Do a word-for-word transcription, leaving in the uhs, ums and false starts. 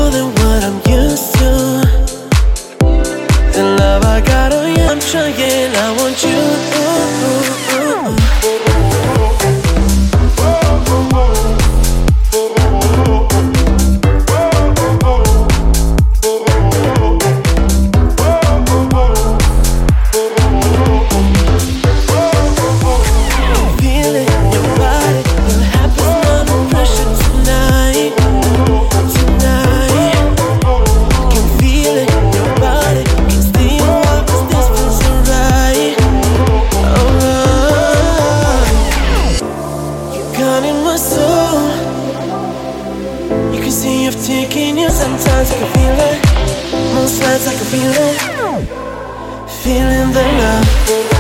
more than what I'm used to. The love I got on you, I'm trying, I want you. Taking you, sometimes I can feel it. Most nights I can feel it. Feeling the love.